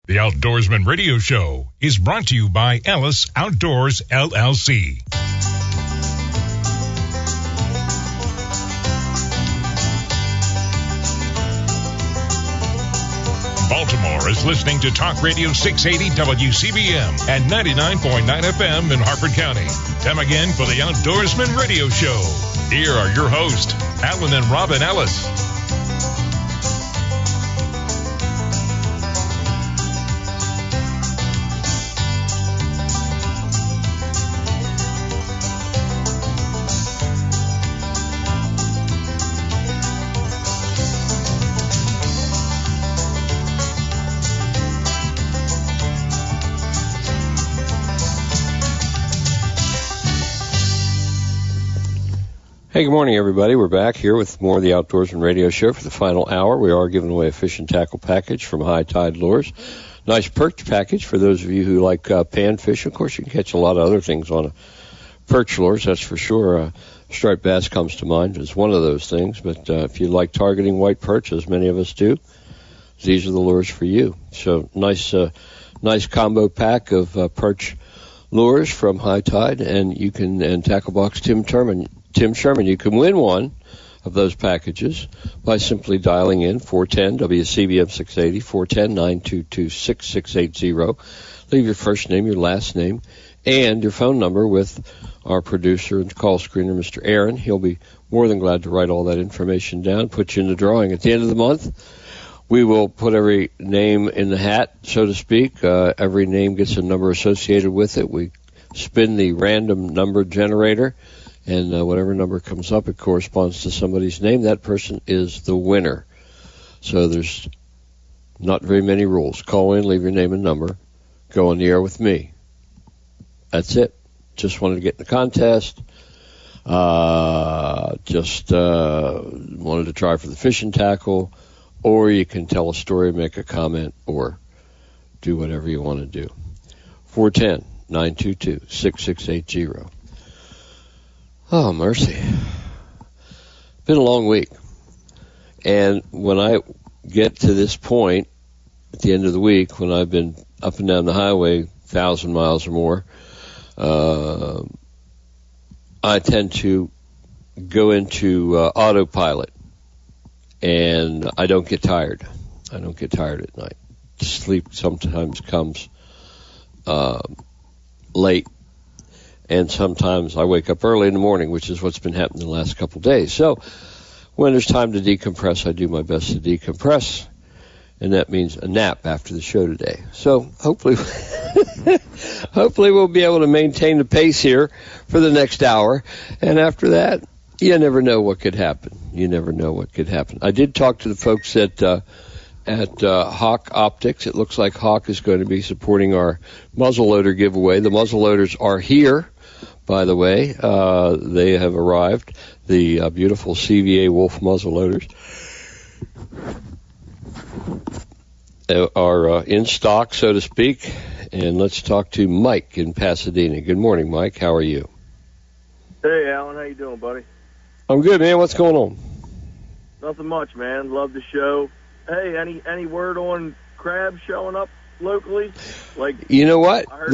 The Outdoorsman Radio Show is brought to you by Ellis Outdoors, LLC. Baltimore is listening to Talk Radio 680 WCBM and 99.9 FM in Harford County. Time again for the Outdoorsman Radio Show. Here are your hosts, Alan and Robin Ellis. Hey, good morning, everybody. We're back here with more of the Outdoorsman Radio Show for the final hour. We are giving away a fish and tackle package from High Tide Lures. Nice perch package for those of you who like pan fish. Of course, you can catch a lot of other things on a perch lures, that's for sure. Striped bass comes to mind as one of those things. But if you like targeting white perch, as many of us do, these are the lures for you. So nice combo pack of perch lures from High Tide, and Tackle Box Tim Sherman. You can win one of those packages by simply dialing in 410 WCBM 680 410-922-6680. Leave your first name, your last name, and your phone number with our producer and call screener, Mr. Aaron. He'll be more than glad to write all that information down, put you in the drawing. At the end of the month, we will put every name in the hat, so to speak. Every name gets a number associated with it. We spin the random number generator, and whatever number comes up, it corresponds to somebody's name. That person is the winner. So there's not very many rules. Call in, leave your name and number, go on the air with me. That's it. Just wanted to get in the contest. Just wanted to try for the fishing tackle. Or you can tell a story, make a comment, or do whatever you want to do. 410-922-6680. Oh, mercy. Been a long week. And when I get to this point, at the end of the week, when I've been up and down the highway 1,000 miles or more, I tend to go into autopilot. And I don't get tired. I don't get tired at night. Sleep sometimes comes late. And sometimes I wake up early in the morning, which is what's been happening the last couple of days. So when there's time to decompress, I do my best to decompress. And that means a nap after the show today. So hopefully we'll be able to maintain the pace here for the next hour. And after that, you never know what could happen. You never know what could happen. I did talk to the folks at Hawk Optics. It looks like Hawk is going to be supporting our muzzleloader giveaway. The muzzleloaders are here, by the way. They have arrived. The beautiful CVA Wolf muzzleloaders are in stock, so to speak. And let's talk to Mike in Pasadena. Good morning, Mike. How are you? Hey, Alan. How you doing, buddy? I'm good, man. What's going on? Nothing much, man. Love the show. Hey, any word on crabs showing up locally? Like, you know what? I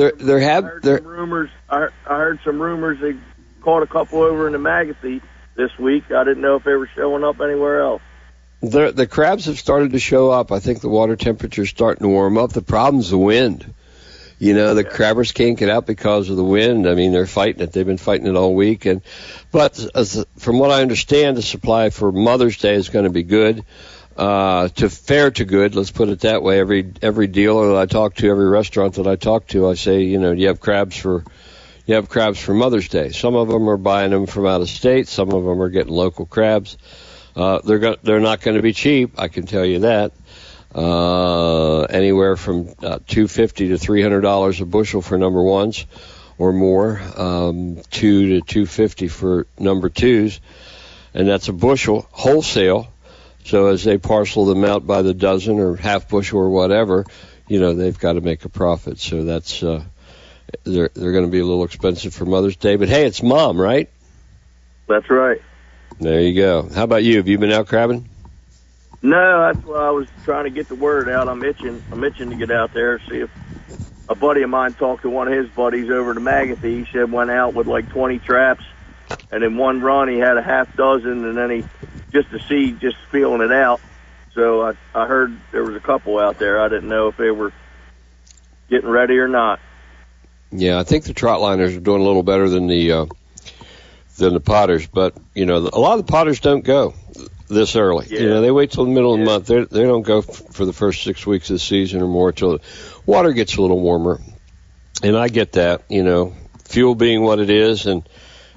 heard some rumors they caught a couple over in the Magacy this week. I didn't know if they were showing up anywhere else. The crabs have started to show up. I think the water temperature's starting to warm up. The problem's the wind. You know, the crabbers can't get out because of the wind. I mean, they're fighting it. They've been fighting it all week. But from what I understand, the supply for Mother's Day is going to be good. Fair to good, let's put it that way. Every dealer that I talk to, every restaurant that I talk to, I say, you know, you have crabs for Mother's Day. Some of them are buying them from out of state. Some of them are getting local crabs. They're not going to be cheap, I can tell you that. Anywhere from $250 to $300 a bushel for number ones or more, $2 to $250 for number twos, and that's a bushel wholesale. So as they parcel them out by the dozen or half bushel or whatever, you know, they've got to make a profit. So that's they're going to be a little expensive for Mother's Day. But hey, it's Mom, right? That's right. There you go. How about you? Have you been out crabbing? No, that's why I was trying to get the word out. I'm itching to get out there, see if a buddy of mine talked to one of his buddies over to Magathie. He said went out with like 20 traps, and in one run he had a half dozen, and then he just feeling it out. So I heard there was a couple out there. I didn't know if they were getting ready or not. Yeah, I think the trotliners are doing a little better than the potters, but a lot of the potters don't go this early. Yeah. They wait till the middle of the month. They don't go for the first 6 weeks of the season or more till the water gets a little warmer. And I get that, fuel being what it is, and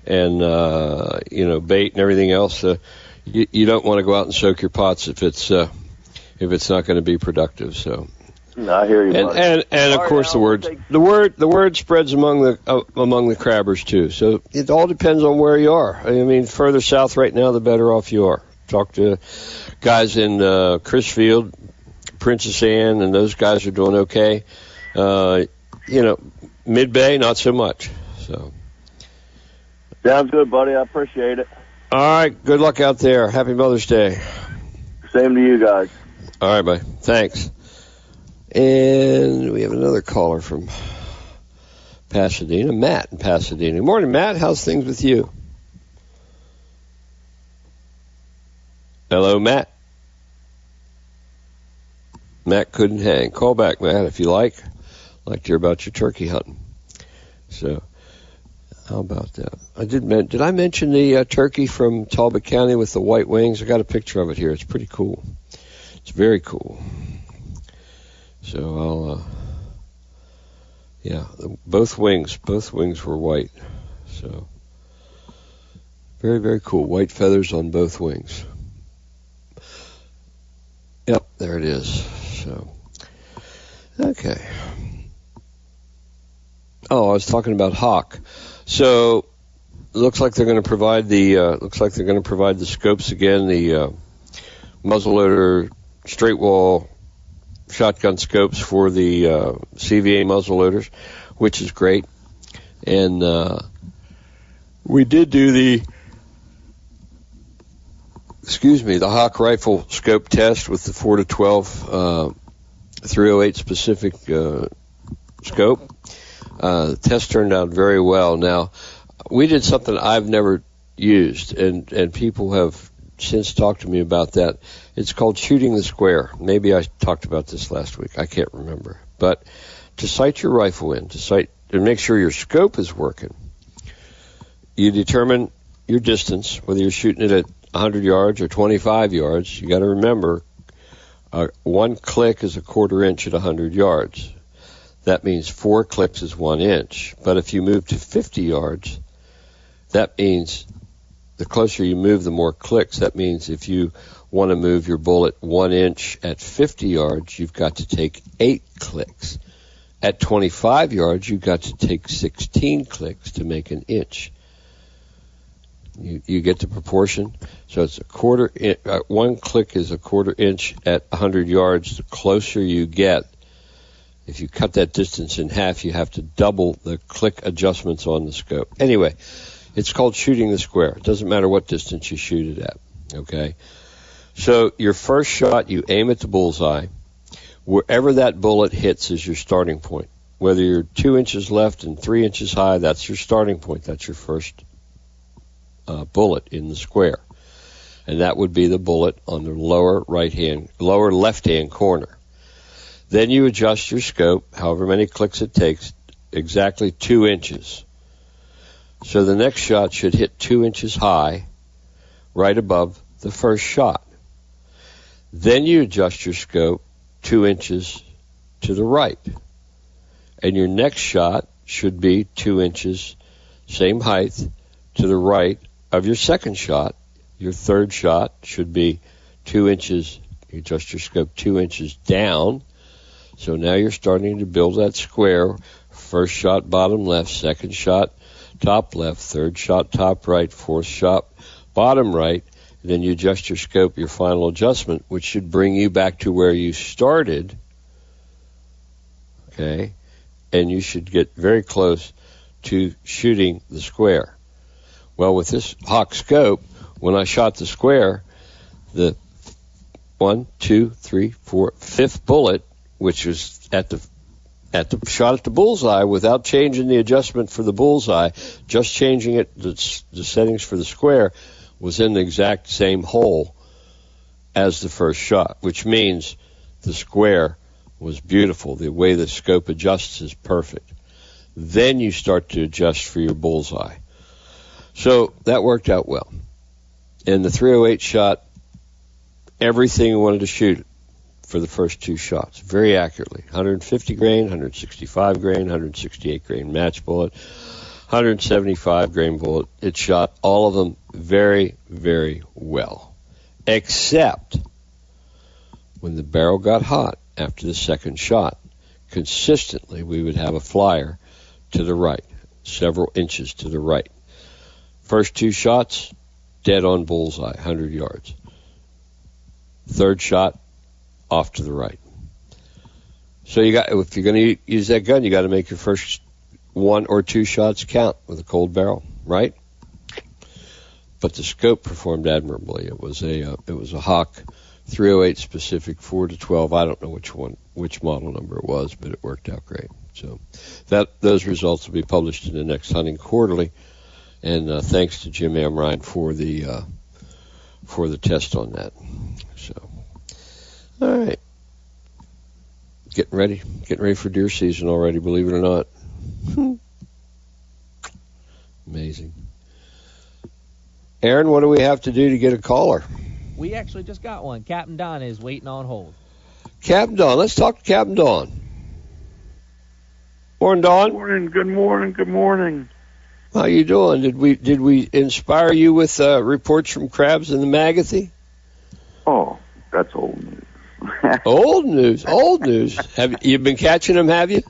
bait and everything else. You don't want to go out and soak your pots if it's not going to be productive. So. No, I hear you. And of course the word spreads among the crabbers too. So it all depends on where you are. I mean, further south right now, the better off you are. Talk to guys in Crisfield, Princess Anne, and those guys are doing okay. Mid-Bay, not so much. So. Sounds good, buddy. I appreciate it. All right. Good luck out there. Happy Mother's Day. Same to you guys. All right, bye. Thanks. And we have another caller from Pasadena, Matt in Pasadena. Good morning, Matt. How's things with you? Hello, Matt. Matt couldn't hang. Call back, Matt, if you like. I'd like to hear about your turkey hunting. So, how about that? Did I mention the turkey from Talbot County with the white wings? I got a picture of it here. It's pretty cool. It's very cool. So both wings were white. So very, very cool. White feathers on both wings. Yep, there it is. So, okay. Oh, I was talking about Hawk. So it looks like they're going to provide the scopes again, the muzzleloader straight wall shotgun scopes for the CVA muzzleloaders, which is great. And we did do the Hawk rifle scope test with the 4 to 12 308 specific scope. The test turned out very well. Now, we did something I've never used, and people have since talked to me about that. It's called shooting the square. Maybe I talked about this last week. I can't remember. But to sight your rifle in, to make sure your scope is working, you determine your distance, whether you're shooting it at 100 yards or 25 yards. You got to remember, one click is a quarter inch at 100 yards. That means 4 clicks is 1 inch. But if you move to 50 yards, that means the closer you move, the more clicks. That means if you want to move your bullet 1 inch at 50 yards, you've got to take 8 clicks. At 25 yards, you've got to take 16 clicks to make an inch. You get the proportion? So it's 1 click is a quarter inch at 100 yards. The closer you get, if you cut that distance in half, you have to double the click adjustments on the scope. Anyway, it's called shooting the square. It doesn't matter what distance you shoot it at, okay? So your first shot, you aim at the bullseye. Wherever that bullet hits is your starting point. Whether you're 2 inches left and 3 inches high, that's your starting point. That's your first bullet in the square. And that would be the bullet on the lower left-hand corner. Then you adjust your scope, however many clicks it takes, exactly 2 inches. So the next shot should hit 2 inches high, right above the first shot. Then you adjust your scope 2 inches to the right. And your next shot should be 2 inches, same height, to the right of your second shot. Your third shot should be 2 inches, you adjust your scope 2 inches down. So now you're starting to build that square. First shot, bottom left. Second shot, top left. Third shot, top right. Fourth shot, bottom right. And then you adjust your scope, your final adjustment, which should bring you back to where you started. Okay? And you should get very close to shooting the square. Well, with this Hawk scope, when I shot the square, the 1, 2, 3, 4, fifth bullet, which was at the shot at the bullseye without changing the adjustment for the bullseye, just changing it, the settings for the square, was in the exact same hole as the first shot, which means the square was beautiful. The way the scope adjusts is perfect. Then you start to adjust for your bullseye. So that worked out well. And the 308 shot everything we wanted to shoot for the first two shots, very accurately. 150 grain, 165 grain, 168 grain match bullet, 175 grain bullet. It shot all of them very, very well, except when the barrel got hot after the second shot. Consistently, we would have a flyer to the right, several inches to the right. First two shots, dead on bullseye, 100 yards. Third shot, off to the right. So if you're going to use that gun, you got to make your first one or two shots count with a cold barrel, right? But the scope performed admirably. It was a Hawk 308 specific 4-12. I don't know which model number it was, but it worked out great. So those results will be published in the next Hunting Quarterly. And thanks to Jim Amrine for the test on that. So, all right, getting ready for deer season already. Believe it or not, amazing. Aaron, what do we have to do to get a caller? We actually just got one. Captain Don is waiting on hold. Captain Don, let's talk to Captain Don. Morning, Don. Good morning. How you doing? Did we inspire you with reports from crabs in the Magathie? Oh, that's old news. Old news. Have you been catching them? Have you?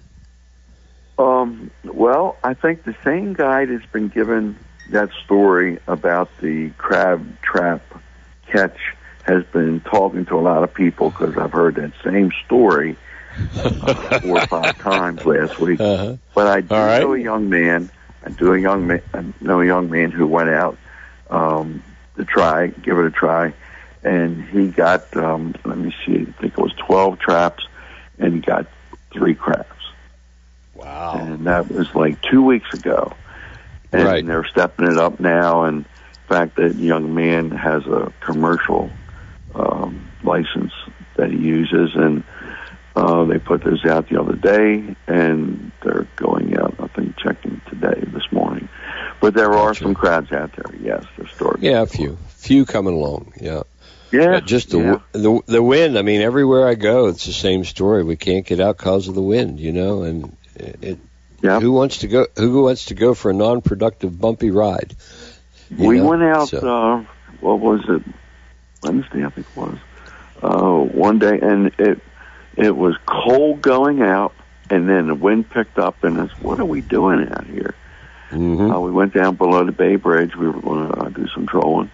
Well, I think the same guy that's been given that story about the crab trap catch has been talking to a lot of people, because I've heard that same story 4 or 5 times last week. Uh-huh. But I do know a young man. I know a young man who went out to give it a try, and he got, let me see, I think it was 12 traps, and he got 3 crabs. Wow. And that was like 2 weeks ago. And they're stepping it up now, and in fact, that young man has a commercial license that he uses, and they put those out the other day, and they're going out, I think, checking this morning. But there are some crabs out there, yes. They're starting. Yeah, a few coming along, yeah. Yeah. Just the wind, I mean, everywhere I go, it's the same story. We can't get out because of the wind, and who wants to go for a non-productive, bumpy ride? We went out, what was it, Wednesday, I think it was, one day, and it was cold going out, and then the wind picked up, and it's, what are we doing out here? Mm-hmm. We went down below the Bay Bridge. We were going to do some trolling.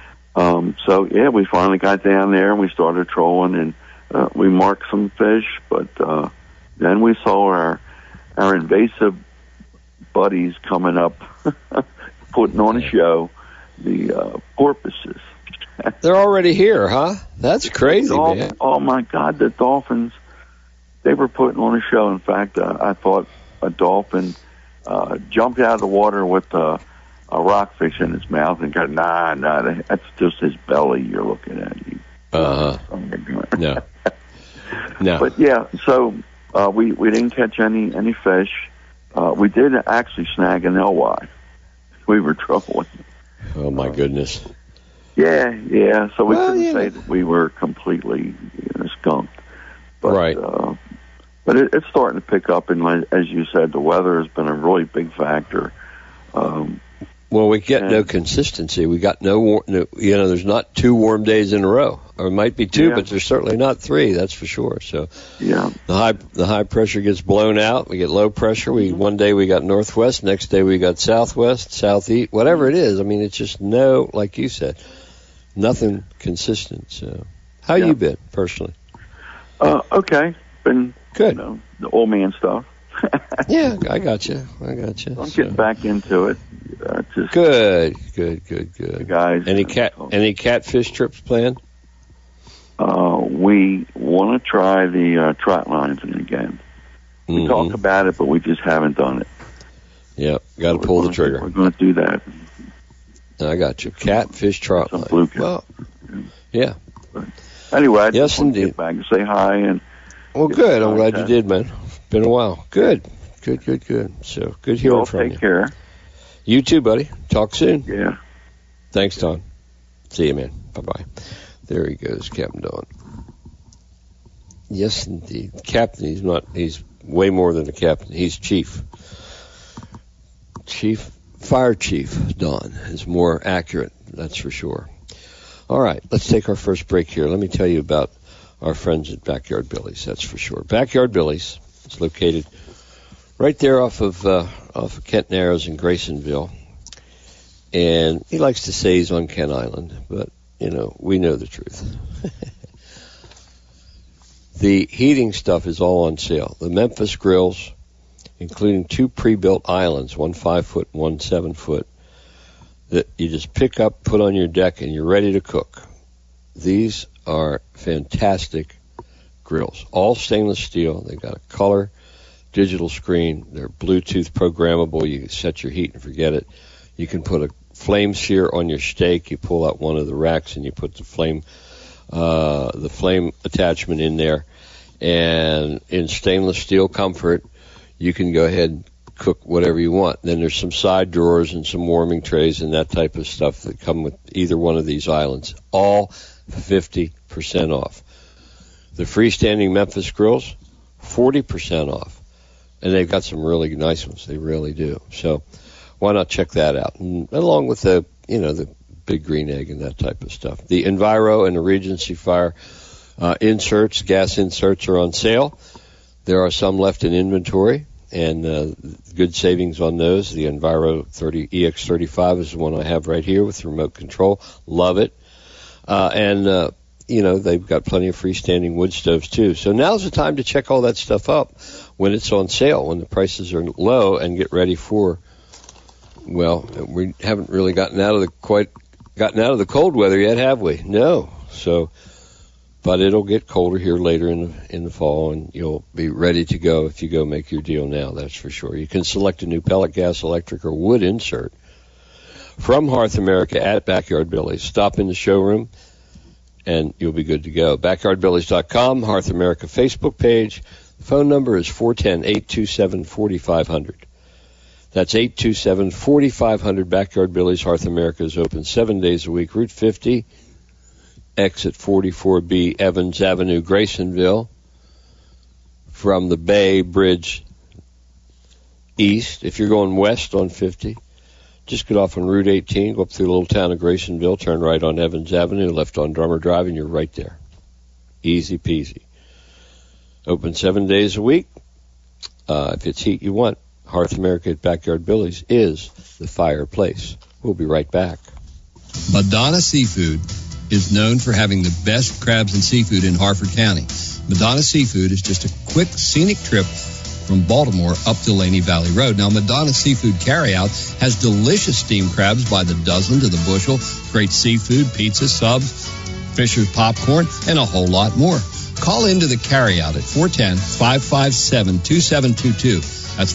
We finally got down there, and we started trolling, and we marked some fish, but then we saw our invasive buddies coming up, putting on a show, the porpoises. They're already here, huh? That's crazy, man. Oh, my God, the dolphins, they were putting on a show. In fact, I thought a dolphin jumped out of the water with a rockfish in his mouth and got, nah, that's just his belly you're looking at. No. No. But, yeah, so we didn't catch any fish. We did actually snag an LY. We were trolling. Oh, my goodness. Yeah. So we couldn't say that we were completely skunked. But, right. But it's starting to pick up, and as you said, the weather has been a really big factor. Well, we get no consistency. We got there's not 2 warm days in a row. Or it might be 2, but there's certainly not 3, that's for sure. So the high pressure gets blown out. We get low pressure. One day we got northwest, next day we got southwest, southeast, whatever it is. I mean, it's just like you said, nothing consistent. So how you been personally? Okay. Been good. The old man stuff. Yeah, I got you. I'm getting back into it. Good. The guys. Any catfish trips planned? we want to try the trot lines again. We talk about it, but we just haven't done it. Yep, got to pull the trigger. We're going to do that. I got you. Catfish trot line. Blue cat. Well, yeah. But anyway, I yes, just want to indeed. get back and say hi. And well, good. I'm glad you did, man. Been a while. Good. So good hearing from you. Take care. You too, buddy. Talk soon. Yeah. Thanks, Don. See you, man. Bye-bye. There he goes, Captain Don. Yes, indeed. Captain, he's way more than a captain. He's chief. Fire Chief Don is more accurate, that's for sure. All right, let's take our first break here. Let me tell you about our friends at Backyard Billy's, that's for sure. Backyard Billy's is located right there off of Kent Narrows in Graysonville. And he likes to say he's on Kent Island, but, we know the truth. The heating stuff is all on sale. The Memphis grills, including 2 pre-built islands, one 5-foot, one 7-foot, that you just pick up, put on your deck, and you're ready to cook. These are fantastic grills, all stainless steel. They've got a color digital screen. They're Bluetooth programmable. You can set your heat and forget it. You can put a flame sear on your steak. You pull out one of the racks and you put the flame attachment in there. And in stainless steel comfort, you can go ahead and cook whatever you want. Then there's some side drawers and some warming trays and that type of stuff that come with either one of these islands. All 50% off. The freestanding Memphis grills, 40% off. And they've got some really nice ones. They really do. So why not check that out? And along with the big green egg and that type of stuff. The Enviro and the Regency Fire inserts, gas inserts are on sale. There are some left in inventory, and good savings on those. The Enviro EX35 is the one I have right here with remote control. Love it. They've got plenty of freestanding wood stoves, too. So now's the time to check all that stuff up when it's on sale, when the prices are low, and get ready for, we haven't really gotten out of the cold weather yet, have we? No. So, but it'll get colder here later in the fall, and you'll be ready to go if you go make your deal now, that's for sure. You can select a new pellet, gas, electric, or wood insert from Hearth America at Backyard Billy's. Stop in the showroom, and you'll be good to go. BackyardBillys.com, Hearth America Facebook page. The phone number is 410-827-4500. That's 827-4500. Backyard Billy's, Hearth America is open 7 days a week. Route 50, exit 44B, Evans Avenue, Graysonville. From the Bay Bridge east, if you're going west on 50, just get off on Route 18, go up through the little town of Graysonville, turn right on Evans Avenue, left on Drummer Drive, and you're right there. Easy peasy. Open 7 days a week. If it's heat you want, Hearth America at Backyard Billy's is the fireplace. We'll be right back. Madonna Seafood is known for having the best crabs and seafood in Harford County. Madonna Seafood is just a quick, scenic trip from Baltimore up Delaney Valley Road. Now, Madonna Seafood Carryout has delicious steamed crabs by the dozen to the bushel, great seafood, pizza, subs, Fisher's popcorn, and a whole lot more. Call into the Carryout at 410-557-2722. That's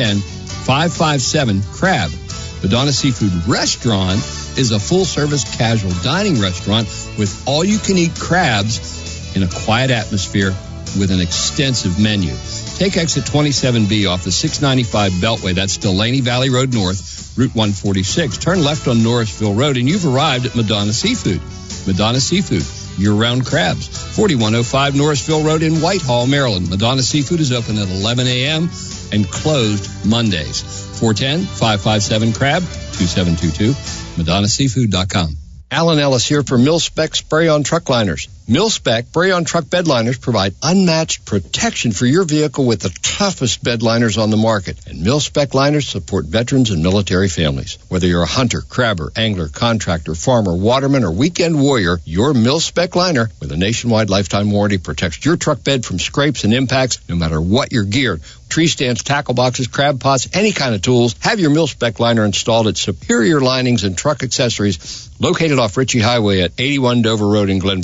410-557-CRAB. Madonna Seafood Restaurant is a full-service casual dining restaurant with all-you-can-eat crabs in a quiet atmosphere with an extensive menu. Take exit 27B off the 695 Beltway. That's Delaney Valley Road North, Route 146. Turn left on Norrisville Road, and you've arrived at Madonna Seafood. Madonna Seafood, year-round crabs. 4105 Norrisville Road in Whitehall, Maryland. Madonna Seafood is open at 11 a.m. and closed Mondays. 410-557-CRAB, 2722, MadonnaSeafood.com. Alan Ellis here for Mil-Spec Spray-On Truck Liners. Mil-Spec Spray-On Truck Bed Liners provide unmatched protection for your vehicle with the toughest bed liners on the market. And Mil-Spec liners support veterans and military families. Whether you're a hunter, crabber, angler, contractor, farmer, waterman, or weekend warrior, your Mil-Spec liner with a nationwide lifetime warranty protects your truck bed from scrapes and impacts no matter what you're geared. Tree stands, tackle boxes, crab pots, any kind of tools. Have your Mil-Spec liner installed at Superior Linings and Truck Accessories, located off Ritchie Highway at 81 Dover Road in Glen Burnie. Call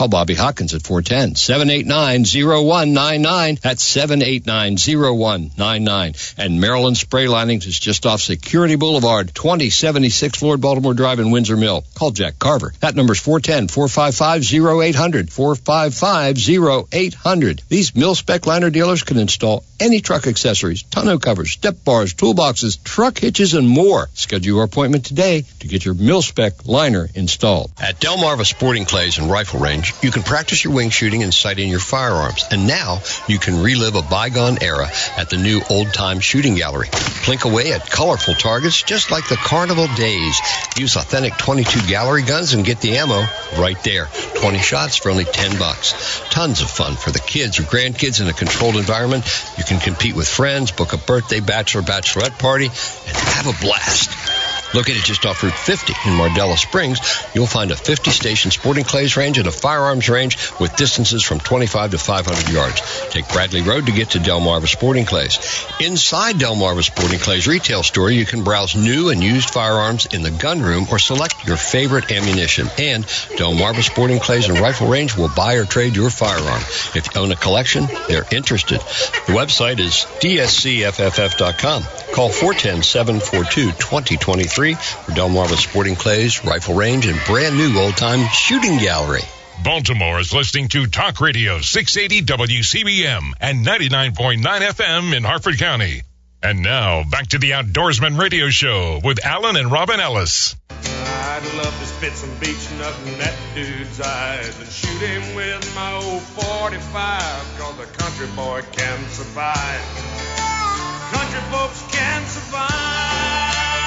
Bobby Hawkins at 410-789-0199. That's 789-0199. And Maryland Spray Linings is just off Security Boulevard, 2076 Lord Baltimore Drive in Windsor Mill. Call Jack Carver. That number's 410-455-0800. 455-0800. These mil-spec liner dealers can install any truck accessories, tonneau covers, step bars, toolboxes, truck hitches, and more. Schedule your appointment today to get your mil-spec liner installed. At Delmarva Sporting Clays and Rifle Range, you can practice your wing shooting and sight in your firearms. And now you can relive a bygone era at the new old-time shooting gallery. Plink away at colorful targets just like the carnival days. Use authentic 22 gallery guns and get the ammo right there. 20 shots for only $10. Tons of fun for the kids or grandkids in a controlled environment. You can compete with friends, book a birthday, bachelorette party, and have a blast. Located just off Route 50 in Mardella Springs, you'll find a 50-station sporting clays range and a firearms range with distances from 25 to 500 yards. Take Bradley Road to get to Delmarva Sporting Clays. Inside Delmarva Sporting Clays retail store, you can browse new and used firearms in the gun room or select your favorite ammunition. And Delmarva Sporting Clays and Rifle Range will buy or trade your firearm. If you own a collection, they're interested. The website is dscfff.com. Call 410-742-2023 for Delmarva Sporting Clays, Rifle Range, and brand new old-time shooting gallery. Baltimore is listening to Talk Radio 680 WCBM and 99.9 FM in Harford County. And now, back to the Outdoorsman Radio Show with Alan and Robin Ellis. I'd love to spit some beach nut in that dude's eyes and shoot him with my old 45, cause the country boy can survive. Country folks can survive.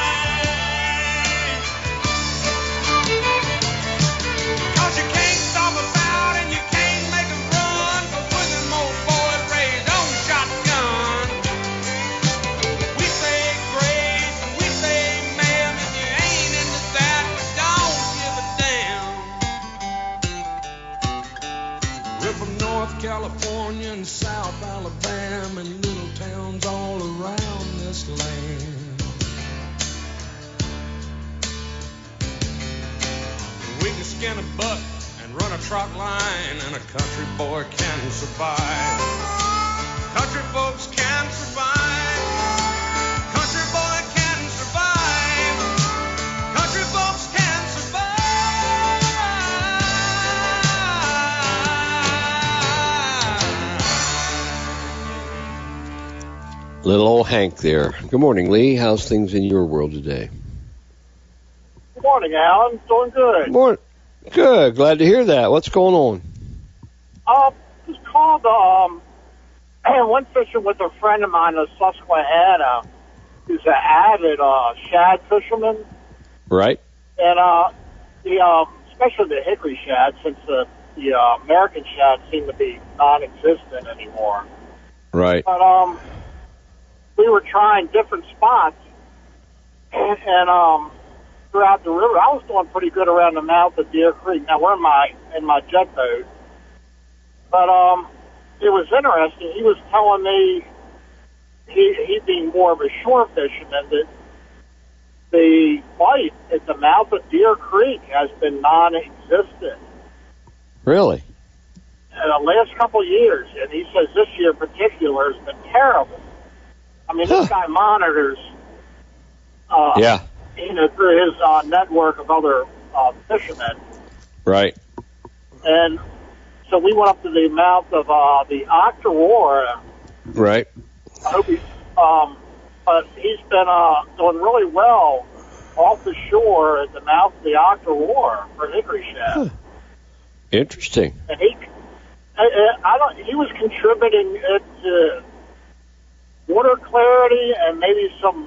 Cause you can't stop us out and you can't make us run, cause we're them old boys raised on shotgun. We say grace and we say ma'am, if you ain't into that, we don't give a damn. We're from North California and South Alabama and little towns all around this land. We can skin a buck and run a trot line, and a country boy can survive. Country folks can survive. Country boy can survive. Country folks can survive. Little old Hank there. Good morning, Lee. How's things in your world today? Good morning, Alan. Doing good. Good morning. Good. Glad to hear that. What's going on? Just called, I went fishing with a friend of mine in Susquehanna who's an avid shad fisherman. Right. And especially the hickory shad, since the American shad seem to be non-existent anymore. Right. But we were trying different spots, and throughout the river, I was doing pretty good around the mouth of Deer Creek. Now we're in my jet boat, but it was interesting. He was telling me, he being more of a shore fisherman, that the bite at the mouth of Deer Creek has been non-existent. Really? In the last couple of years, and he says this year in particular has been terrible. I mean, this guy monitors, through his network of other fishermen. Right. And so we went up to the mouth of the Octorara. Right. I hope but he's been doing really well off the shore at the mouth of the Octorara for hickory shad. Interesting. And he was contributing it to water clarity and maybe some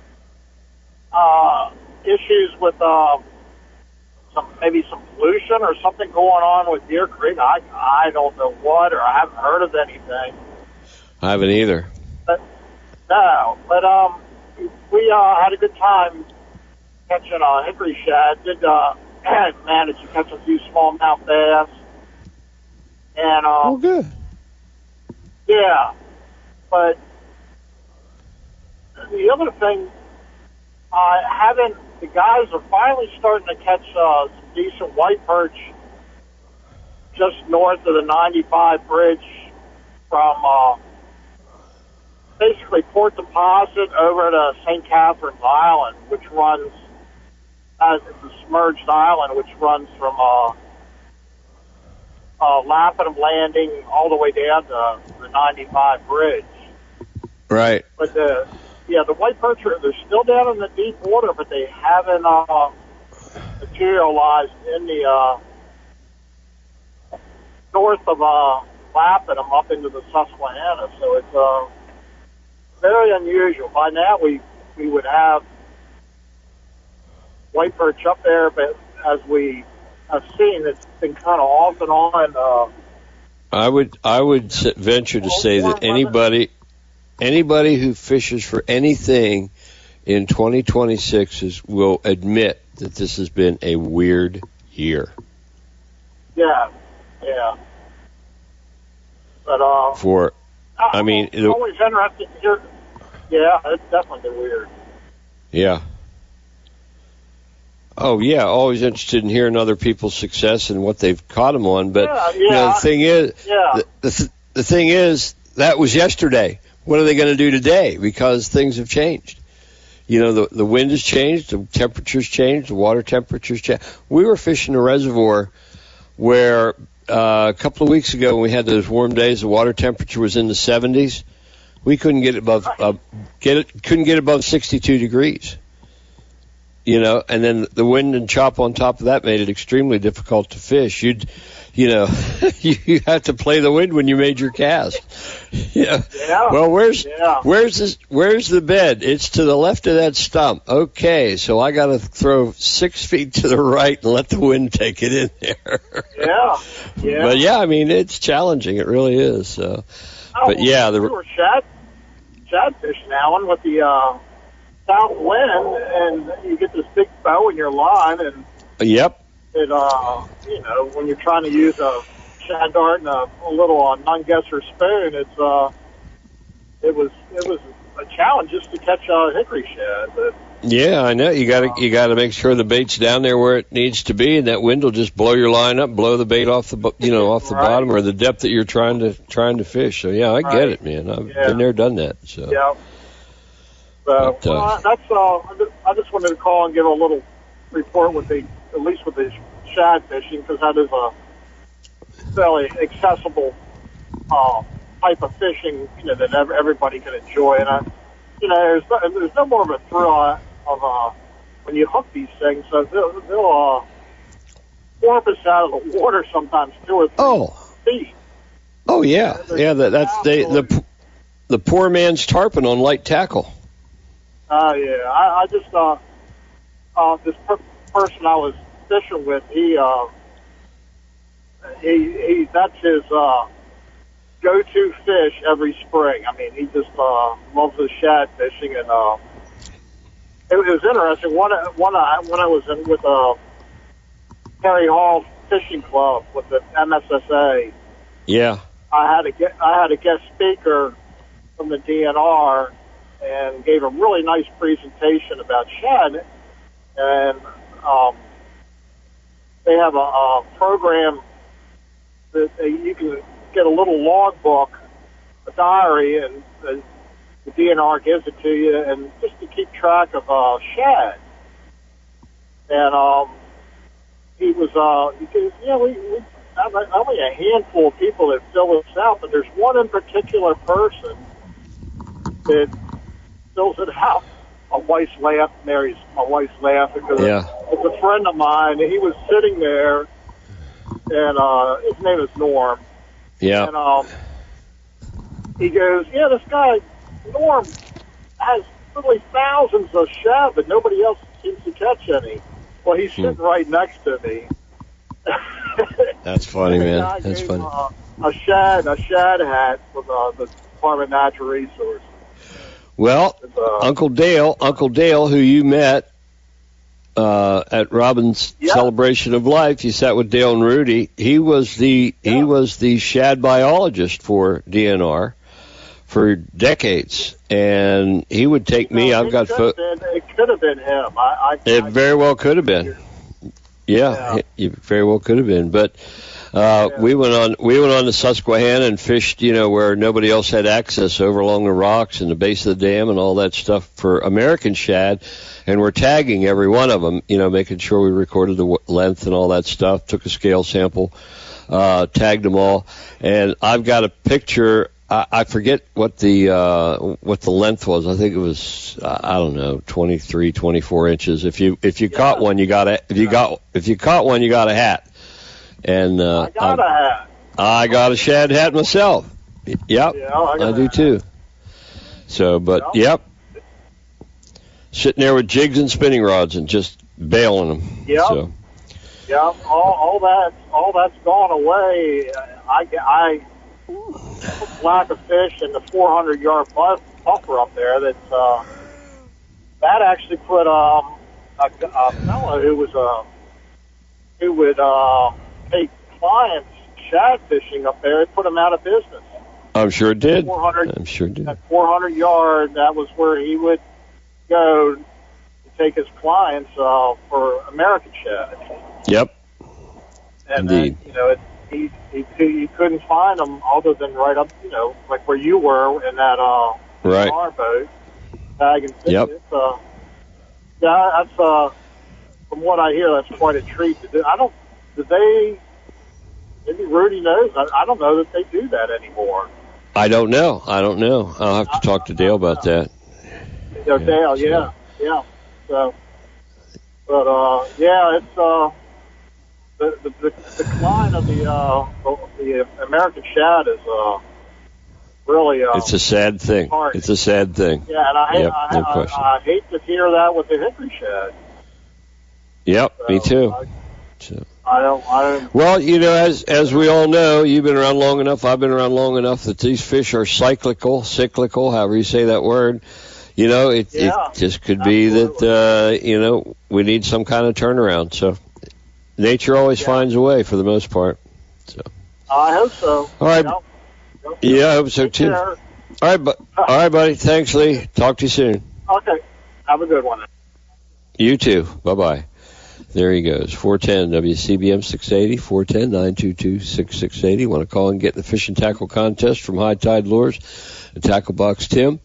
issues with some pollution or something going on with Deer Creek. I don't know what, or I haven't heard of anything. I haven't either. But we had a good time catching hickory shad. Did manage to catch a few smallmouth bass. And good. Yeah, but the other thing, the guys are finally starting to catch some decent white perch just north of the 95 bridge from basically Port Deposit over to St. Catherine's Island, which runs as the submerged island, which runs from Lapham Landing all the way down to the 95 bridge. Right. But the white perch they're still down in the deep water, but they haven't materialized in the north of Lapham up into the Susquehanna. So it's very unusual. By now we would have white perch up there, but as we have seen, it's been kind of off and on. I would venture to say that anybody who fishes for anything in 2026 will admit that this has been a weird year. Yeah. But it's always interesting to hear. Yeah, it's definitely weird. Yeah. Oh yeah, always interested in hearing other people's success and what they've caught them on. But the thing is, that was yesterday. What are they going to do today? Because things have changed. The wind has changed, the temperatures changed, the water temperatures changed. We were fishing a reservoir where a couple of weeks ago when we had those warm days, the water temperature was in the 70s. We couldn't get above 62 degrees. And then the wind and chop on top of that made it extremely difficult to fish. You have to play the wind when you made your cast. Yeah. Well, where's the bed? It's to the left of that stump. Okay, so I got to throw 6 feet to the right and let the wind take it in there. Yeah. But it's challenging. It really is. So. We were shad fishing, Alan, with the south wind, and you get this big bow in your line, and yep. It when you're trying to use a shad dart and a little non-guesser spoon, it was a challenge just to catch a hickory shad. But, yeah, I know. You got to make sure the bait's down there where it needs to be, and that wind will just blow your line up, blow the bait off the bottom or the depth that you're trying to fish. So yeah, I get it, man. I've been there, done that. So yeah. So that's all. I just wanted to call and give a little report with the shad fishing, because that is a fairly accessible type of fishing, that everybody can enjoy. And there's no more of a thrill of when you hook these things. So they'll porpoise out of the water sometimes 2 or 3 feet. Oh yeah, the poor man's tarpon on light tackle. Yeah. I just this person I was fishing with, he that's his go-to fish every spring. I mean, he just loves the shad fishing, and it was interesting. When I was in with Perry Hall Fishing Club with the MSSA, yeah, I had a guest speaker from the DNR and gave a really nice presentation about shad, and they have a program that you can get a little logbook, a diary, and the DNR gives it to you, and just to keep track of shad. And he goes, we have only a handful of people that fill this out, but there's one in particular person that fills it out. My wife's laughing. My wife's laughing because it's a friend of mine. And he was sitting there, and his name is Norm. Yeah. And he goes, this guy Norm has literally thousands of shad, but nobody else seems to catch any. Well, he's sitting right next to me. That's funny, man. That's funny. A shad hat from the Department of Natural Resources. Well, Uncle Dale, who you met at Robin's Celebration of Life, you sat with Dale and Rudy. He was the shad biologist for DNR for decades, and he would take me. I've got it could have been him. It very well could have been. Yeah, it very well could have been. But We went on to Susquehanna and fished, where nobody else had access, over along the rocks and the base of the dam and all that stuff for American shad. And we're tagging every one of them, making sure we recorded the length and all that stuff. Took a scale sample, tagged them all, and I've got a picture. I forget what the length was. I think it was 23, 24 inches. If you caught one, you got a hat. And I got a hat. I got a shad hat myself. Yep, yeah, I do too. So, but yep, sitting there with jigs and spinning rods and just bailing them. Yep. So. Yeah, all that's gone away. I lack of fish in the 400-yard buffer up there. That actually put a fellow who would take clients shad fishing up there. It put him out of business. I'm sure it did. I'm sure it did. At 400 yard, that was where he would go to take his clients for American shad. Yep. And indeed. He couldn't find them other than right up, like where you were in that right. car boat, tagging fish. Yep. That's from what I hear, that's quite a treat to do. Maybe Rudy knows. I don't know that they do that anymore. I don't know. I'll have to talk to Dale about that. Dale, yeah. So, but it's the decline of the American shad is really. It's a sad thing. Hard. It's a sad thing. Yeah, and I hate to hear that with the hickory shad. Yep, so, me too. I don't. Well, as we all know, you've been around long enough, I've been around long enough, that these fish are cyclical, however you say that word. It just could be that, we need some kind of turnaround. So nature always finds a way for the most part. So I hope so. All right. Yeah, I hope so too. All right, buddy. Thanks, Lee. Talk to you soon. Okay. Have a good one. You too. Bye-bye. There he goes. 410 WCBM 680, 410-922-6680. Want to call and get in the fish and tackle contest from High Tide Lures and Tackle Box Tim.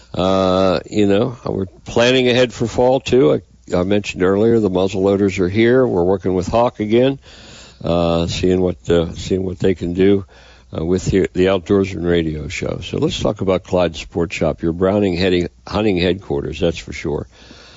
We're planning ahead for fall too. I mentioned earlier the muzzle loaders are here. We're working with Hawk again, seeing what they can do with the Outdoorsman Radio Show. So let's talk about Clyde Sport Shop, your Browning hunting headquarters. That's for sure.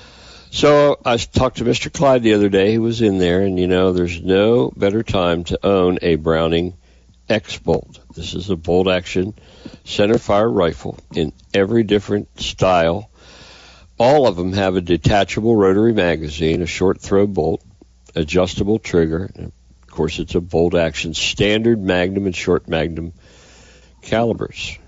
So I talked to Mr. Clyde the other day. He was in there, and there's no better time to own a Browning X-Bolt. This is a bolt-action centerfire rifle in every different style. All of them have a detachable rotary magazine, a short throw bolt, adjustable trigger. Of course, it's a bolt-action standard magnum and short magnum calibers.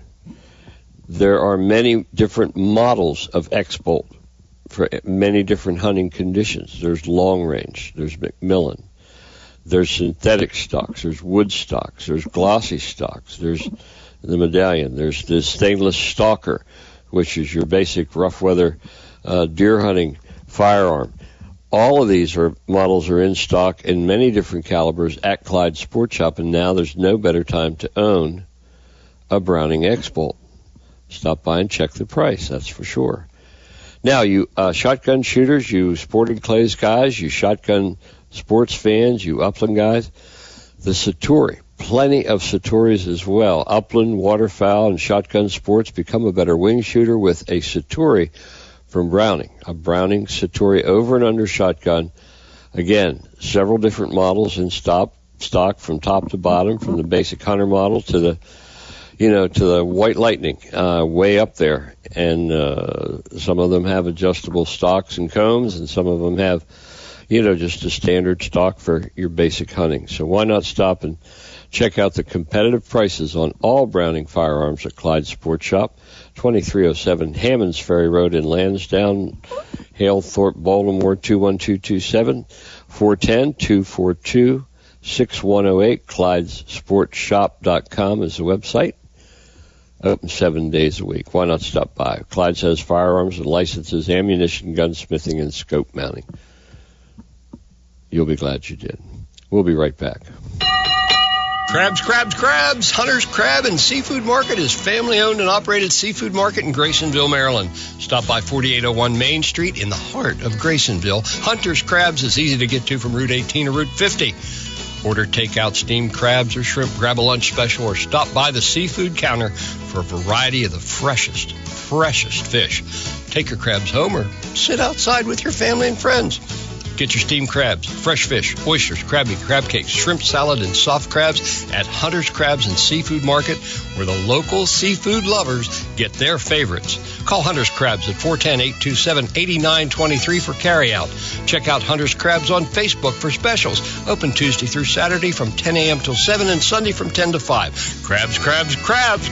There are many different models of X-Bolt for many different hunting conditions. There's long range, there's Macmillan, there's synthetic stocks, there's wood stocks, there's glossy stocks, there's the medallion, there's the stainless stalker, which is your basic rough weather deer hunting firearm. All of these models are in stock in many different calibers at Clyde Sport Shop, and now there's no better time to own a Browning X-Bolt. Stop by and check the price, that's for sure. Now, you shotgun shooters, you sporting clays guys, you shotgun sports fans, you upland guys, the Satori, plenty of Satoris as well. Upland, waterfowl, and shotgun sports, become a better wing shooter with a Satori from Browning. A Browning Satori over and under shotgun. Again, several different models in stock from top to bottom, from the basic hunter model to the White Lightning, way up there. And some of them have adjustable stocks and combs, and some of them have, just a standard stock for your basic hunting. So why not stop and check out the competitive prices on all Browning firearms at Clyde Sport Shop, 2307 Hammonds Ferry Road in Lansdowne, Hale, Thorpe, Baltimore, 21227, 410-242-6108. ClydesSportShop.com is the website. Open 7 days a week. Why not stop by? Clyde says firearms and licenses, ammunition, gunsmithing, and scope mounting. You'll be glad you did. We'll be right back. Crabs, crabs, crabs. Hunter's Crab and Seafood Market is family-owned and operated seafood market in Graysonville, Maryland. Stop by 4801 Main Street in the heart of Graysonville. Hunter's Crabs is easy to get to from Route 18 or Route 50. Order takeout steamed crabs or shrimp, grab a lunch special, or stop by the seafood counter for a variety of the freshest fish. Take your crabs home or sit outside with your family and friends. Get your steamed crabs, fresh fish, oysters, crab meat, crab cakes, shrimp salad, and soft crabs at Hunter's Crabs and Seafood Market, where the local seafood lovers get their favorites. Call Hunter's Crabs at 410-827-8923 for carryout. Check out Hunter's Crabs on Facebook for specials. Open Tuesday through Saturday from 10 a.m. till 7 and Sunday from 10 to 5. Crabs, crabs, crabs.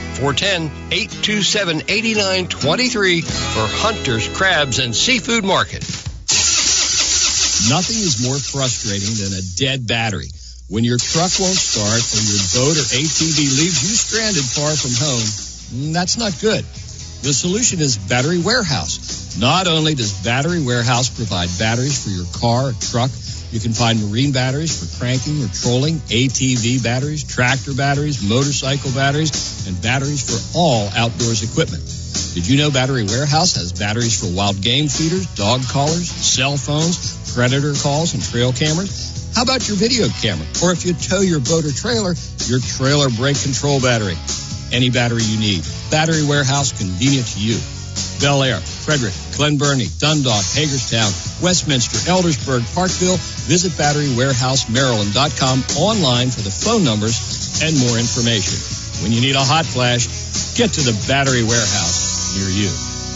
410-827-8923 for Hunter's Crabs and Seafood Market. Nothing is more frustrating than a dead battery. When your truck won't start or your boat or ATV leaves you stranded far from home, that's not good. The solution is Battery Warehouse. Not only does Battery Warehouse provide batteries for your car or truck, you can find marine batteries for cranking or trolling, ATV batteries, tractor batteries, motorcycle batteries, and batteries for all outdoors equipment. Did you know Battery Warehouse has batteries for wild game feeders, dog collars, cell phones, predator calls, and trail cameras? How about your video camera? Or if you tow your boat or trailer, your trailer brake control battery. Any battery you need. Battery Warehouse, convenient to you. Bel Air, Frederick, Glen Burnie, Dundalk, Hagerstown, Westminster, Eldersburg, Parkville. Visit BatteryWarehouseMaryland.com online for the phone numbers and more information. When you need a hot flash, get to the Battery Warehouse near you.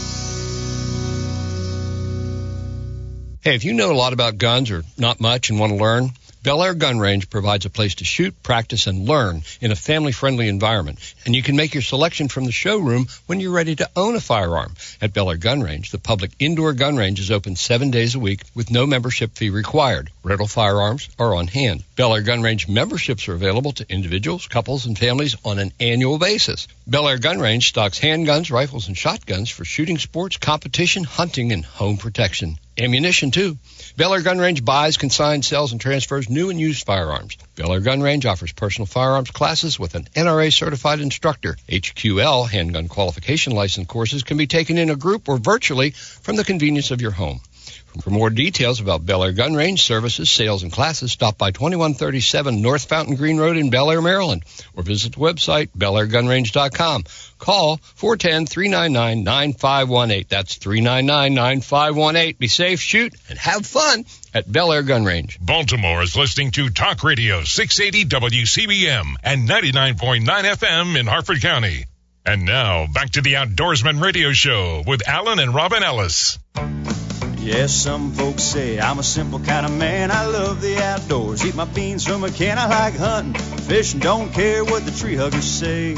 Hey, if you know a lot about guns or not much and want to learn, Bel Air Gun Range provides a place to shoot, practice, and learn in a family-friendly environment. And you can make your selection from the showroom when you're ready to own a firearm. At Bel Air Gun Range, the public indoor gun range is open 7 days a week with no membership fee required. Rental firearms are on hand. Bel Air Gun Range memberships are available to individuals, couples, and families on an annual basis. Bel Air Gun Range stocks handguns, rifles, and shotguns for shooting sports, competition, hunting, and home protection. Ammunition, too. Bel Air Gun Range buys, consigns, sells, and transfers new and used firearms. Bel Air Gun Range offers personal firearms classes with an NRA-certified instructor. HQL, handgun qualification license courses, can be taken in a group or virtually from the convenience of your home. For more details about Bel Air Gun Range services, sales, and classes, stop by 2137 North Fountain Green Road in Bel Air, Maryland, or visit the website, BelAirGunRange.com. Call 410-399-9518. That's 399-9518. Be safe, shoot, and have fun at Bel Air Gun Range. Baltimore is listening to Talk Radio 680 WCBM and 99.9 FM in Harford County. And now, back to the Outdoorsman Radio Show with Alan and Robin Ellis. Yes, some folks say I'm a simple kind of man. I love the outdoors, eat my beans from a can. I like hunting, fishing, don't care what the tree huggers say.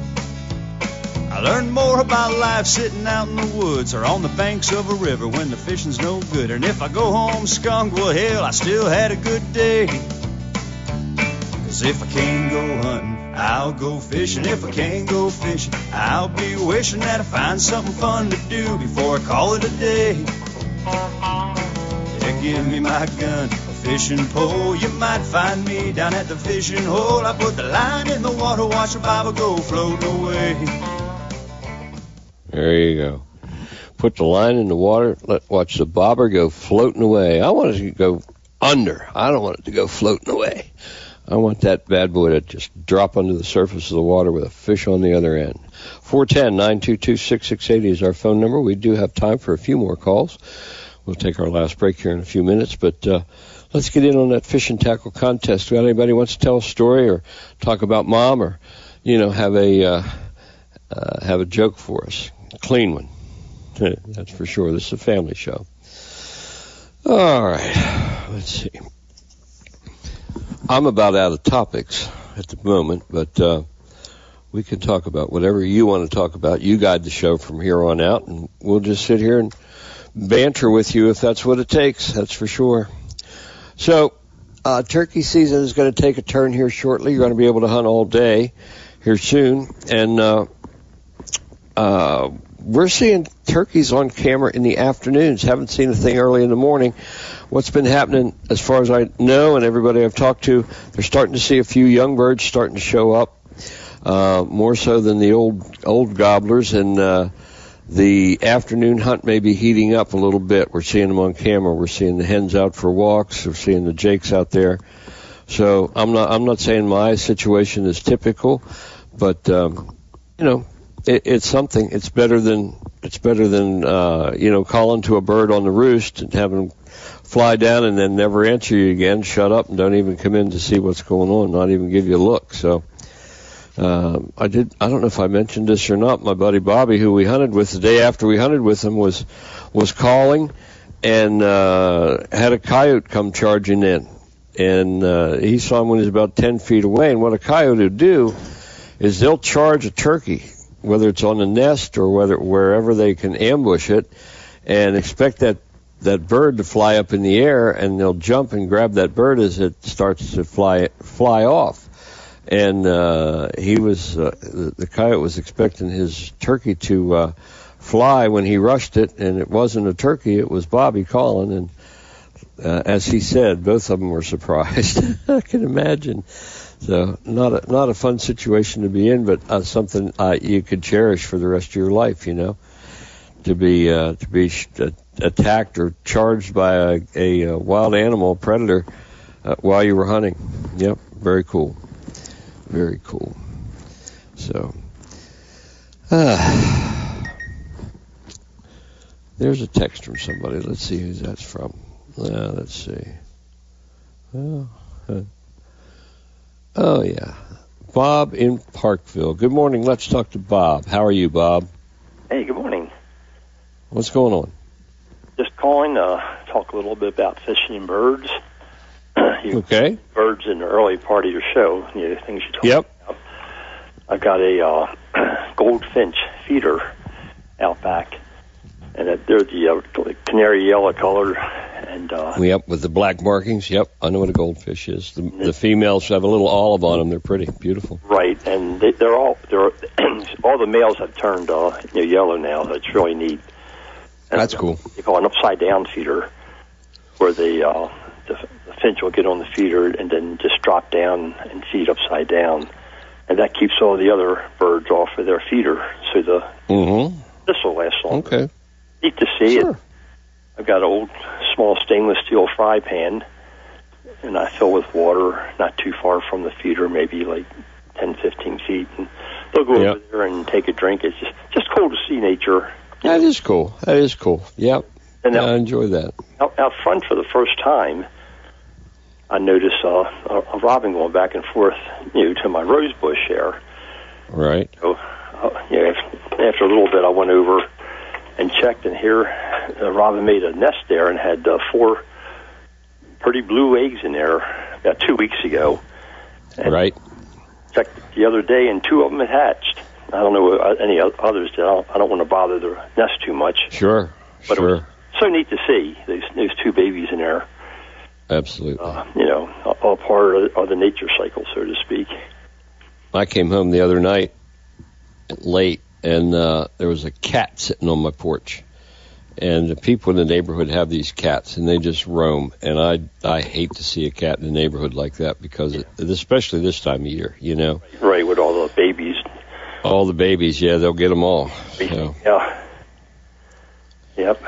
I learned more about life sitting out in the woods or on the banks of a river when the fishing's no good. And if I go home skunked, well, hell, I still had a good day. 'Cause if I can't go hunting, I'll go fishing. If I can't go fishing, I'll be wishing that I find something fun to do before I call it a day. Yeah, give me my gun, a fishing pole. You might find me down at the fishing hole. I put the line in the water, watch the bobber go floating away. There you go. Put the line in the water, watch the bobber go floating away. I want it to go under. I don't want it to go floating away. I want that bad boy to just drop under the surface of the water with a fish on the other end. 410-922-6680 is our phone number. We do have time for a few more calls. We'll take our last break here in a few minutes, but let's get in on that fish and tackle contest. Got anybody wants to tell a story or talk about mom or, have a joke for us? A clean one. That's for sure. This is a family show. All right. Let's see. I'm about out of topics at the moment, but we can talk about whatever you want to talk about. You guide the show from here on out, and we'll just sit here and banter with you if that's what it takes. That's for sure. So, turkey season is going to take a turn here shortly. You're going to be able to hunt all day here soon, and we're seeing turkeys on camera in the afternoons. Haven't seen a thing early in the morning. What's been happening, as far as I know, and everybody I've talked to, they're starting to see a few young birds starting to show up, more so than the old gobblers, and the afternoon hunt may be heating up a little bit. We're seeing them on camera. We're seeing the hens out for walks. We're seeing the jakes out there. So I'm not saying my situation is typical, but it's something. It's better than calling to a bird on the roost and having them fly down and then never answer you again, shut up and don't even come in to see what's going on, not even give you a look. So I don't know if I mentioned this or not. My buddy Bobby, who we hunted with the day after we hunted with him, was calling and had a coyote come charging in. And he saw him when he was about 10 feet away. And what a coyote would do is they'll charge a turkey, whether it's on the nest or wherever they can ambush it, and expect that bird to fly up in the air, and they'll jump and grab that bird as it starts to fly off. And the coyote was expecting his turkey to fly when he rushed it, and it wasn't a turkey, it was Bobby calling, and as he said, both of them were surprised. I can imagine. So not a fun situation to be in, but something you could cherish for the rest of your life. To be attacked or charged by a wild animal, predator, while you were hunting. Yep, very cool. Very cool. So, there's a text from somebody. Let's see who that's from. Let's see. Oh, yeah. Bob in Parkville. Good morning. Let's talk to Bob. How are you, Bob? Hey, good morning. What's going on? Just calling to talk a little bit about fishing and birds. Okay. Birds in the early part of your show, things you talk about. I've got a goldfinch feeder out back, and they're the canary yellow color. And yep, with the black markings. Yep, I know what a goldfish is. The females have a little olive on them. They're pretty beautiful. Right, and they're all the males have turned yellow now. That's really neat. And that's cool. They call it an upside down feeder, where the finch will get on the feeder and then just drop down and feed upside down, and that keeps all the other birds off of their feeder. So this will last longer. Okay. Neat to see it. I've got an old small stainless steel fry pan, and I fill with water not too far from the feeder, maybe like 10, 15 feet, and they'll go over there and take a drink. It's just cool to see nature. That is cool. Yep. And I enjoy that. Out front for the first time, I noticed a robin going back and forth, to my rose bush there. Right. So, after a little bit, I went over and checked, and here the robin made a nest there and had 4 pretty blue eggs in there about 2 weeks ago. And right. Checked the other day, and 2 of them had hatched. I don't know any others did. I don't want to bother the nest too much. Sure. But it was so neat to see those 2 babies in there. Absolutely. All part of the nature cycle, so to speak. I came home the other night late, and there was a cat sitting on my porch. And the people in the neighborhood have these cats, and they just roam. And I hate to see a cat in the neighborhood like that, because especially this time of year, Right, with all the babies. All the babies, they'll get them all. So. Yeah. Yep.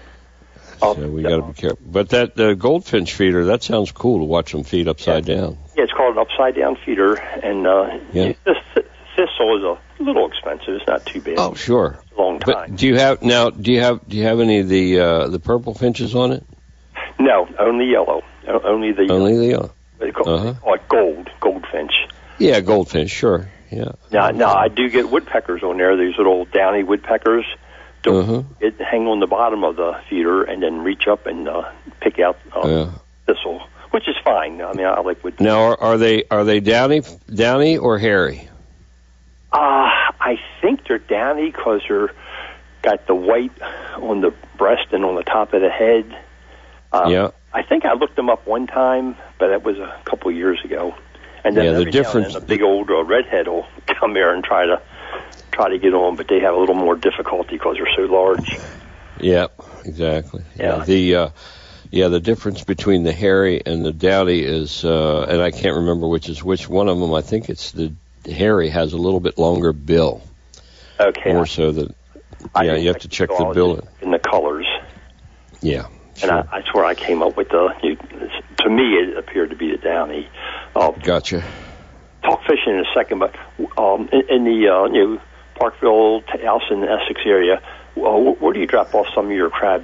So we got to be careful. But that goldfinch feeder, that sounds cool to watch them feed upside down. Yeah, it's called an upside down feeder, and this thistle is a little expensive. It's not too bad. Oh, sure. It's a long time. But do you have any of the purple finches on it? No, only yellow. Only the yellow. They call it goldfinch. Yeah, goldfinch. Sure. Yeah. Now I do get woodpeckers on there. These little downy woodpeckers. Hang on the bottom of the feeder and then reach up and pick out thistle, which is fine. I mean, I like wood. Now, are they downy or hairy? I think they're downy because they're got the white on the breast and on the top of the head. I think I looked them up one time, but that was a couple of years ago. And then the difference, a big old redhead will come here and try to try to get on, but they have a little more difficulty because they're so large. Yeah, exactly. Yeah. The difference between the hairy and the downy is, and I can't remember which is which one of them. I think it's the hairy has a little bit longer bill. Okay. More so that, you have to check the bill in the colors. Yeah. Sure. And that's where I came up with to me, it appeared to be the downy. Gotcha. Talk fishing in a second, but in the Parkville, Towson, Essex area, where do you drop off some of your crab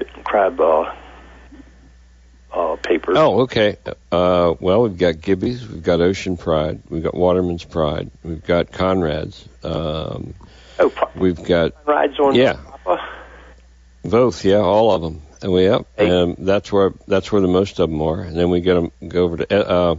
papers? Oh, okay. Well, we've got Gibby's, we've got Ocean Pride, we've got Waterman's Pride, we've got Conrad's. We've got Conrad's on. Yeah. Both, all of them. And that's where the most of them are. And then we go over to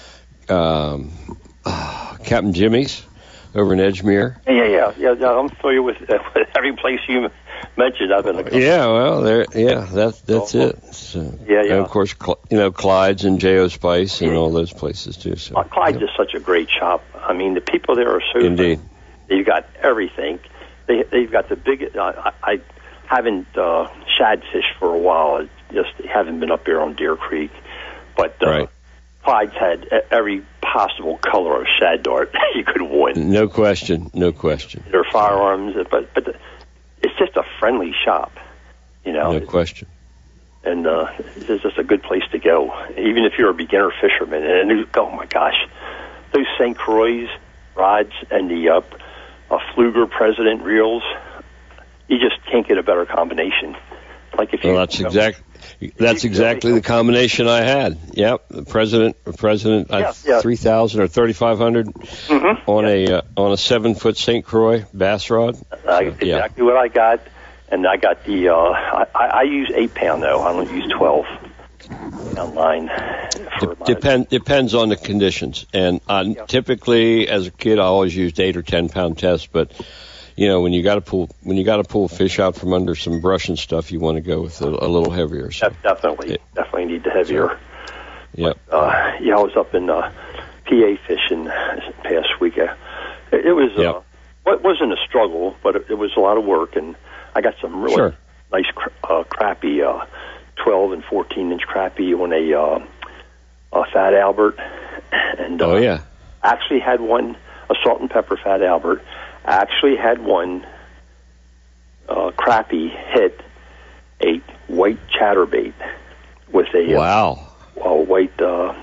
Captain Jimmy's over in Edgemere. Yeah. I'm familiar with every place you mentioned. I've been. That's it. So, and of course, Clyde's and J.O. Spice and all those places too. So Clyde's is such a great shop. I mean, the people there are so. Indeed. They've got everything. They've got the biggest. I haven't shad fished for a while. I just haven't been up there on Deer Creek, but Clyde's had every possible color of shad dart you could win. No question. Their firearms, but it's just a friendly shop, No question. And it's just a good place to go, even if you're a beginner fisherman. And oh my gosh, those St. Croix rods and the Pfluger President reels, you just can't get a better combination. Like if that's exactly the combination I had. Yep, the President, 3,000 or 3,500 on a 7-foot St. Croix bass rod. Exactly what I got, and I got the. I use 8-pound though. I don't use 12 line. Depends on the conditions, and typically as a kid I always used 8 or 10-pound tests, but. When you got to pull fish out from under some brush and stuff, you want to go with a little heavier. So. Definitely need the heavier. Yep. I was up in PA fishing this past week. It was it wasn't a struggle, but it was a lot of work, and I got some really nice crappie, 12 and 14-inch crappie on a Fat Albert, and I actually had one, a salt and pepper Fat Albert. I actually had one crappie hit a white chatterbait with a white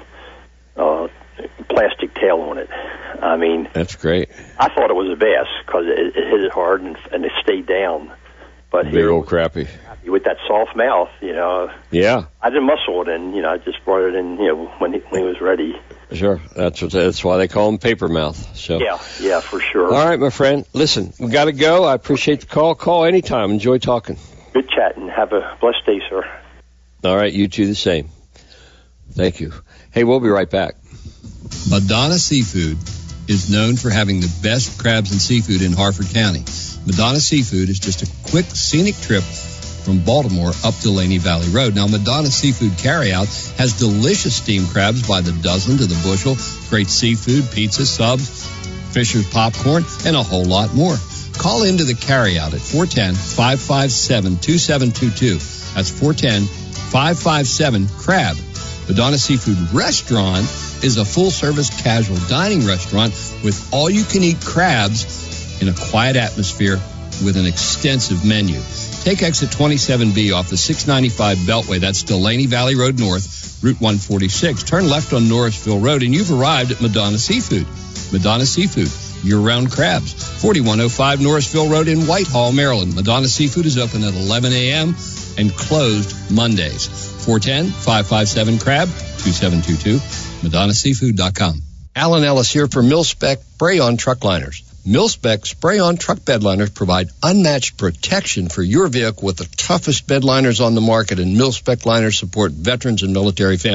plastic tail on it. I mean, that's great. I thought it was a bass because it hit it hard and it stayed down. But big old crappie with that soft mouth, Yeah. I didn't muscle it in, I just brought it in, when he was ready. Sure, that's why they call him paper mouth. So yeah, for sure. All right, my friend. Listen, we got to go. I appreciate the call. Call anytime. Enjoy talking. Good chatting. Have a blessed day, sir. All right, you too. The same. Thank you. Hey, we'll be right back. Madonna Seafood is known for having the best crabs and seafood in Harford County. Madonna Seafood is just a quick, scenic trip from Baltimore up Delaney Valley Road. Now, Madonna Seafood Carryout has delicious steamed crabs by the dozen to the bushel, great seafood, pizza, subs, Fisher's popcorn, and a whole lot more. Call into the Carryout at 410-557-2722. That's 410-557-CRAB. Madonna Seafood Restaurant is a full-service casual dining restaurant with all-you-can-eat crabs in a quiet atmosphere with an extensive menu. Take exit 27B off the 695 Beltway. That's Delaney Valley Road North, Route 146. Turn left on Norrisville Road, and you've arrived at Madonna Seafood. Madonna Seafood, year-round crabs. 4105 Norrisville Road in Whitehall, Maryland. Madonna Seafood is open at 11 a.m. and closed Mondays. 410-557-CRAB, 2722, MadonnaSeafood.com. Alan Ellis here for Mil-Spec Spray-On Truck Liners. Mil-Spec spray-on truck bed liners provide unmatched protection for your vehicle with the toughest bed liners on the market, and Mil-Spec liners support veterans and military families.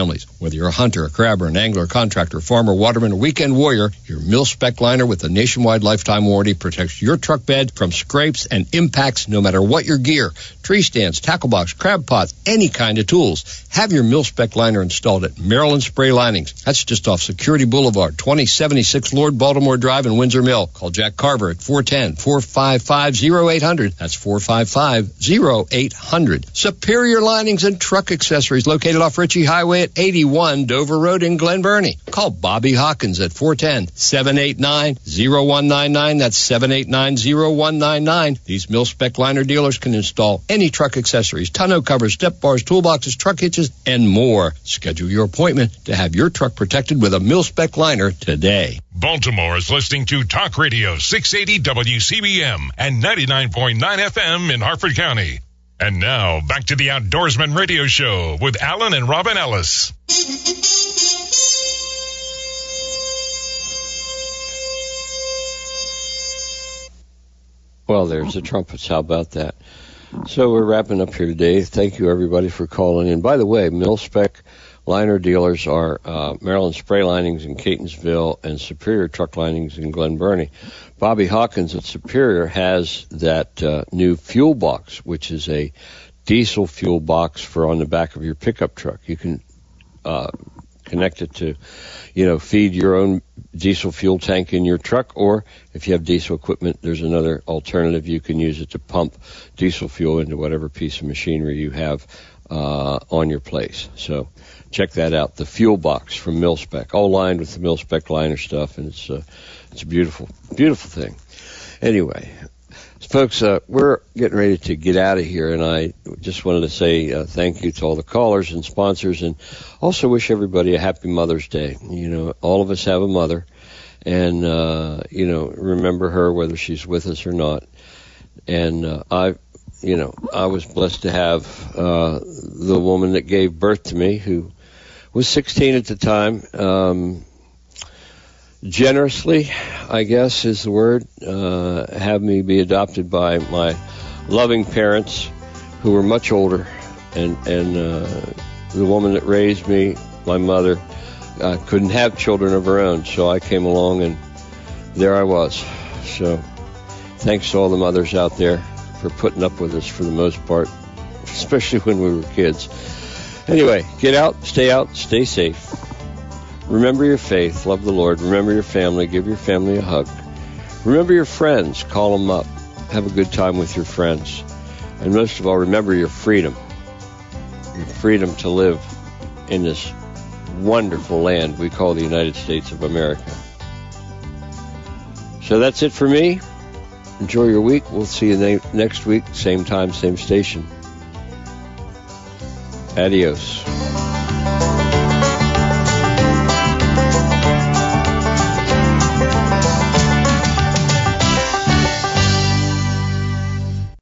Whether you're a hunter, a crabber, an angler, a contractor, farmer, waterman, or weekend warrior, your mil-spec liner with a nationwide lifetime warranty protects your truck bed from scrapes and impacts no matter what your gear. Tree stands, tackle box, crab pots, any kind of tools. Have your mil-spec liner installed at Maryland Spray Linings. That's just off Security Boulevard, 2076 Lord Baltimore Drive in Windsor Mill. Call Jack Carver at 410-455-0800. That's 455-0800. Superior Linings and Truck Accessories located off Ritchie Highway at 81 Dover Road in Glen Burnie. Call Bobby Hawkins at 410-789-0199. That's 789-0199. These mil-spec liner dealers can install any truck accessories, tonneau covers, step bars, toolboxes, truck hitches, and more. Schedule your appointment to have your truck protected with a mil-spec liner today. Baltimore is listening to Talk Radio 680 WCBM and 99.9 FM in Harford County. And now, back to the Outdoorsman Radio Show with Alan and Robin Ellis. Well, there's the trumpets. How about that? So we're wrapping up here today. Thank you, everybody, for calling in. By the way, mil-spec liner dealers are Maryland Spray Linings in Catonsville and Superior Truck Linings in Glen Burnie. Bobby Hawkins at Superior has that new fuel box, which is a diesel fuel box for on the back of your pickup truck. You can connect it to, feed your own diesel fuel tank in your truck, or if you have diesel equipment, there's another alternative. You can use it to pump diesel fuel into whatever piece of machinery you have on your place. So check that out, the fuel box from mil-spec, all lined with the mil-spec liner stuff, and it's a beautiful, beautiful thing. Anyway, folks, we're getting ready to get out of here, and I just wanted to say thank you to all the callers and sponsors, and also wish everybody a happy Mother's Day. All of us have a mother, and, remember her whether she's with us or not. And I was blessed to have the woman that gave birth to me, who was 16 at the time, generously, I guess is the word, have me be adopted by my loving parents, who were much older, and the woman that raised me, my mother, couldn't have children of her own, so I came along, and there I was. So thanks to all the mothers out there for putting up with us for the most part, especially when we were kids. Anyway, get out, stay safe. Remember your faith, love the Lord, remember your family, give your family a hug. Remember your friends, call them up, have a good time with your friends. And most of all, remember your freedom to live in this wonderful land we call the United States of America. So that's it for me. Enjoy your week. We'll see you next week, same time, same station. Adios.